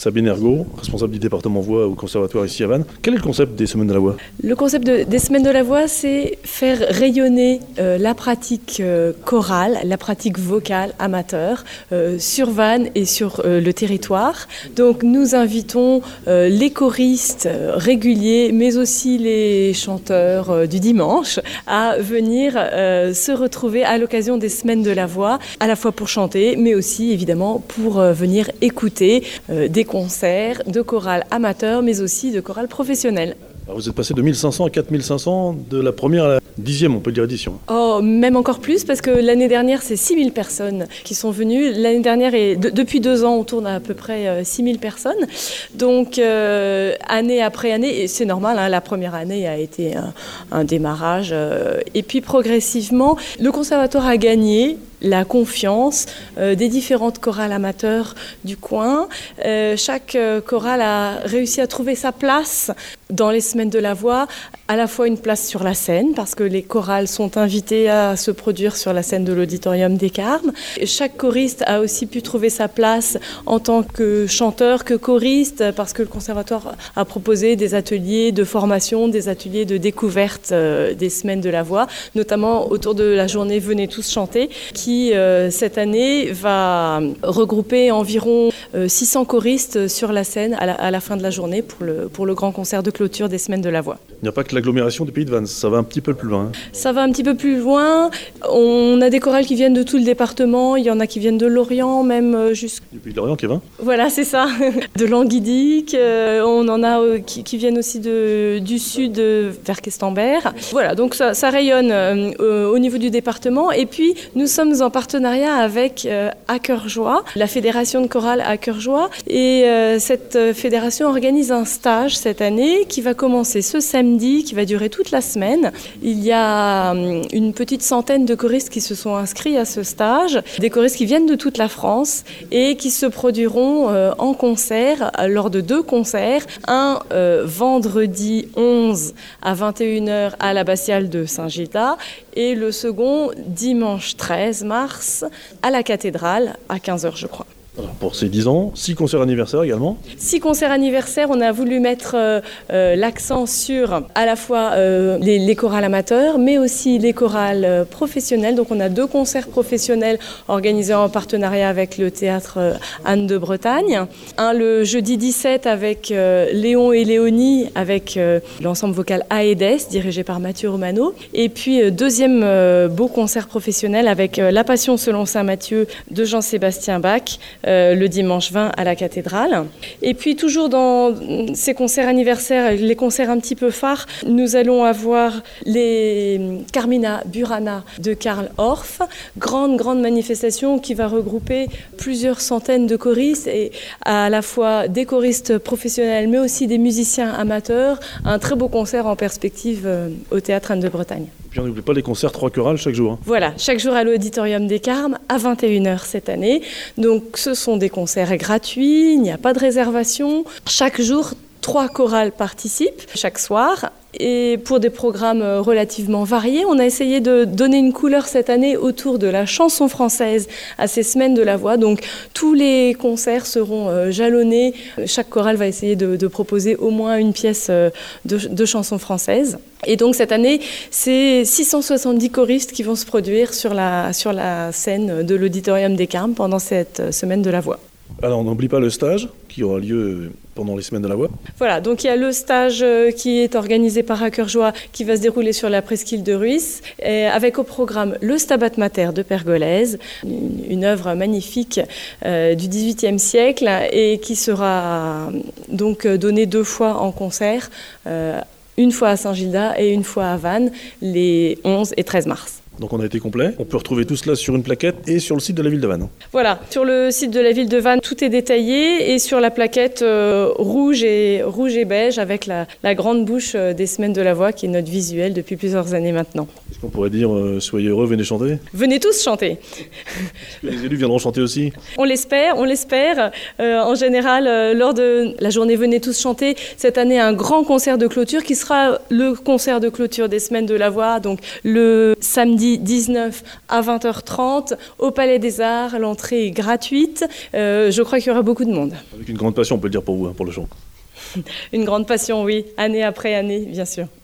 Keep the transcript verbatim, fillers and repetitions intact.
Sabine Ergaud, responsable du département voix au conservatoire ici à Vannes. Quel est le concept des Semaines de la voix ? Le concept de, des Semaines de la voix, c'est faire rayonner euh, la pratique euh, chorale, la pratique vocale amateur euh, sur Vannes et sur euh, le territoire. Donc nous invitons euh, les choristes euh, réguliers, mais aussi les chanteurs euh, du dimanche, à venir euh, se retrouver à l'occasion des Semaines de la voix, à la fois pour chanter, mais aussi évidemment pour euh, venir écouter euh, des concerts de chorales amateurs, mais aussi de chorales professionnelles. Alors vous êtes passé de mille cinq cents à quatre mille cinq cents, de la première à la dixième, on peut dire, édition. Oh, même encore plus, parce que l'année dernière, c'est six mille personnes qui sont venues. L'année dernière, et de, depuis deux ans, on tourne à, à peu près euh, six mille personnes. Donc, euh, année après année, et c'est normal, hein, la première année a été un, un démarrage. Euh, et puis, progressivement, le conservatoire a gagné la confiance euh, des différentes chorales amateurs du coin. Euh, chaque euh, chorale a réussi à trouver sa place dans les Semaines de la voix, à la fois une place sur la scène, parce que les chorales sont invitées à se produire sur la scène de l'Auditorium des Carmes. Et chaque choriste a aussi pu trouver sa place en tant que chanteur, que choriste, parce que le conservatoire a proposé des ateliers de formation, des ateliers de découverte euh, des Semaines de la voix, notamment autour de la journée Venez tous chanter, qui qui, euh, cette année, va regrouper environ euh, six cents choristes sur la scène à la, à la fin de la journée pour le, pour le grand concert de clôture des Semaines de la Voix. Il n'y a pas que l'agglomération du Pays de Vannes, ça va un petit peu plus loin. Hein. Ça va un petit peu plus loin. On a des chorales qui viennent de tout le département, il y en a qui viennent de Lorient, même jusqu'à... Du Pays de Lorient, Kevin ? Voilà, c'est ça. De Languidic, euh, on en a euh, qui, qui viennent aussi de, du sud euh, vers Questembert. Voilà, donc ça, ça rayonne euh, au niveau du département. Et puis, nous sommes en partenariat avec euh, À Cœur Joie, la fédération de chorale À Cœur Joie. Et euh, cette fédération organise un stage cette année qui va commencer ce samedi, qui va durer toute la semaine. Il y a euh, une petite centaine de choristes qui se sont inscrits à ce stage, des choristes qui viennent de toute la France et qui se produiront euh, en concert lors de deux concerts. Un euh, vendredi onze à vingt et une heures à l'abbatiale de Saint-Gildas et le second dimanche treize mars à la cathédrale à quinze heures, je crois. Alors pour ces dix ans, six concerts anniversaires également. Six concerts anniversaires, on a voulu mettre euh, euh, l'accent sur à la fois euh, les, les chorales amateurs, mais aussi les chorales euh, professionnelles. Donc on a deux concerts professionnels organisés en partenariat avec le théâtre euh, Anne de Bretagne. Un le jeudi dix-sept avec euh, Léon et Léonie, avec euh, l'ensemble vocal Aedes, dirigé par Mathieu Romano. Et puis euh, deuxième euh, beau concert professionnel avec euh, La Passion selon saint Matthieu de Jean-Sébastien Bach, Euh, le dimanche vingt à la cathédrale. Et puis toujours dans ces concerts anniversaires, les concerts un petit peu phares, nous allons avoir les Carmina Burana de Karl Orff, grande, grande manifestation qui va regrouper plusieurs centaines de choristes et à la fois des choristes professionnels mais aussi des musiciens amateurs. Un très beau concert en perspective euh, au théâtre Anne de Bretagne. Puis on n'oublie pas les concerts trois chorales chaque jour. Hein. Voilà, chaque jour à l'Auditorium des Carmes à vingt et une heures cette année. Donc ce sont des concerts gratuits, il n'y a pas de réservation. Chaque jour, trois chorales participent, chaque soir. Et pour des programmes relativement variés, on a essayé de donner une couleur cette année autour de la chanson française à ces Semaines de la Voix. Donc tous les concerts seront jalonnés. Chaque chorale va essayer de, de proposer au moins une pièce de, de chanson française. Et donc cette année, c'est six cent soixante-dix choristes qui vont se produire sur la, sur la scène de l'Auditorium des Carmes pendant cette Semaine de la Voix. Alors on n'oublie pas le stage qui aura lieu pendant les Semaines de la Voix. Voilà, donc il y a le stage qui est organisé par À Cœur Joie qui va se dérouler sur la presqu'île de Ruisse, avec au programme le Stabat Mater de Pergolèse, une, une œuvre magnifique euh, du dix-huitième siècle et qui sera donc donnée deux fois en concert, euh, une fois à Saint-Gildas et une fois à Vannes, les onze et treize mars. Donc on a été complet. On peut retrouver tout cela sur une plaquette et sur le site de la ville de Vannes. Voilà, sur le site de la ville de Vannes, tout est détaillé et sur la plaquette euh, rouge, et, rouge et beige avec la, la grande bouche euh, des Semaines de la Voix qui est notre visuel depuis plusieurs années maintenant. Est-ce qu'on pourrait dire euh, soyez heureux, venez chanter ? Venez tous chanter. Est-ce que les élus viendront chanter aussi ? On l'espère, on l'espère. Euh, en général, euh, lors de la journée Venez tous chanter, cette année un grand concert de clôture qui sera le concert de clôture des Semaines de la Voix, donc le samedi samedi dix-neuf à vingt heures trente au Palais des Arts. L'entrée est gratuite. Euh, je crois qu'il y aura beaucoup de monde. Avec une grande passion, on peut le dire pour vous, hein, pour le chant. Une grande passion, oui, année après année, bien sûr.